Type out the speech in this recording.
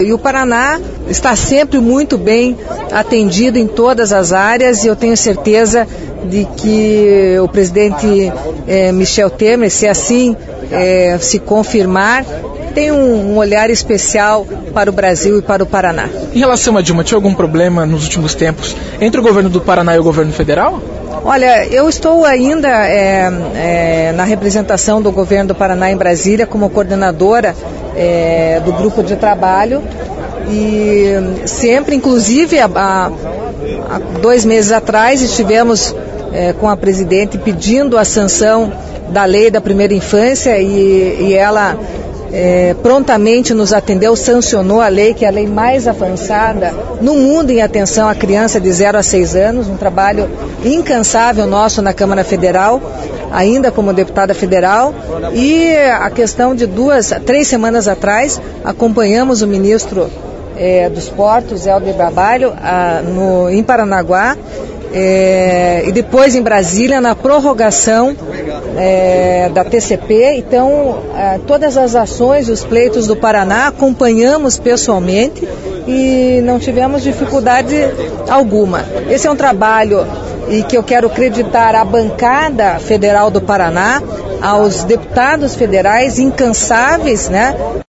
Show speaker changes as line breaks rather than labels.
E o Paraná está sempre muito bem atendido em todas as áreas e eu tenho certeza de que o presidente Michel Temer, se assim se confirmar, tem um olhar especial para o Brasil e para o Paraná.
Em relação a Dilma, tinha algum problema nos últimos tempos entre o governo do Paraná e o governo federal?
Olha, eu estou ainda na representação do governo do Paraná em Brasília como coordenadora do grupo de trabalho e sempre, inclusive há 2 meses atrás, estivemos com a presidente pedindo a sanção da lei da primeira infância e ela prontamente nos atendeu, sancionou a lei, que é a lei mais avançada no mundo em atenção à criança de 0 a 6 anos, um trabalho incansável nosso na Câmara Federal, ainda como deputada federal, e a questão de 3 semanas atrás, acompanhamos o ministro dos Portos, Helder Barbalho, em Paranaguá, e depois em Brasília, na prorrogação da TCP. Então, todas as ações, os pleitos do Paraná, acompanhamos pessoalmente e não tivemos dificuldade alguma. Esse é um trabalho e que eu quero acreditar à bancada federal do Paraná, aos deputados federais incansáveis, né?